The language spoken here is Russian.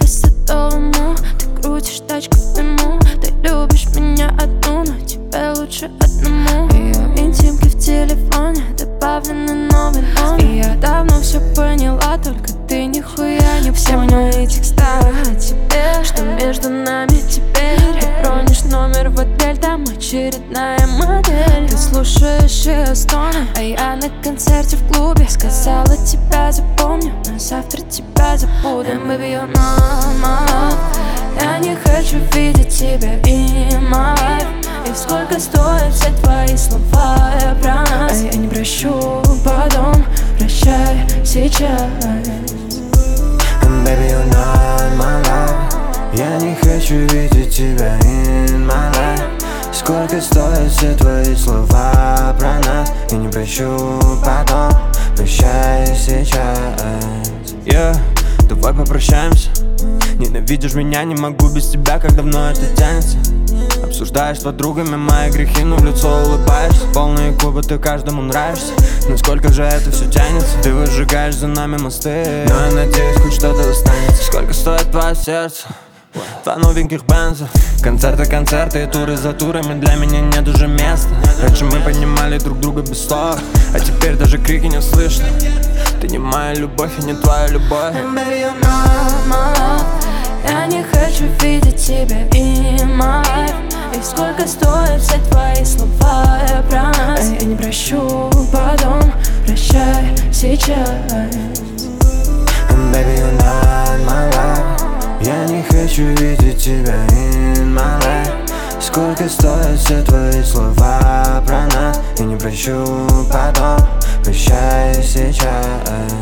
Садовому. Ты крутишь тачку в дыму. Ты любишь меня одну, но тебе лучше одному. Ее интимки в телефоне добавлены новый номер. И я давно все поняла, только ты нихуя не понял. В моих текстах о тебе, что между нами теперь. Ты бронишь номер в отель, там очередная модель. Ты слушаешь ее стоны, а я на концерте в клубе. Сказала, тебя запомню, но завтра тебя забуду. And baby, you're not my love. Я не хочу видеть тебя in my life. И сколько стоят все твои слова про нас. А я не прощу потом, прощай сейчас. And baby, you're not my love. Я не хочу видеть тебя in my life. Сколько стоят все твои слова про нас. Я не прощу потом, прощай сейчас. Yeah, давай попрощаемся. Ненавидишь меня, не могу без тебя, как давно это тянется. Обсуждаешь с подругами мои грехи, но в лицо улыбаешься. Полные клубы, ты каждому нравишься. Насколько же это все тянется? Ты выжигаешь за нами мосты, но я надеюсь, хоть что-то останется. Сколько стоит твое сердце? Два новеньких бенза. Концерты и туры за турами. Для меня нет уже места. Раньше мы понимали друг друга без слов, а теперь даже крики не слышно. Ты не моя любовь и не твоя любовь. And baby, you're not my love. Я не хочу видеть тебя in my life. И сколько стоят все твои слова про нас. А я не прощу потом, прощай сейчас. And baby, you're not my love. Я не хочу видеть тебя in my life. Сколько стоят все твои слова про нас. Я не прощу потом, прощай сейчас.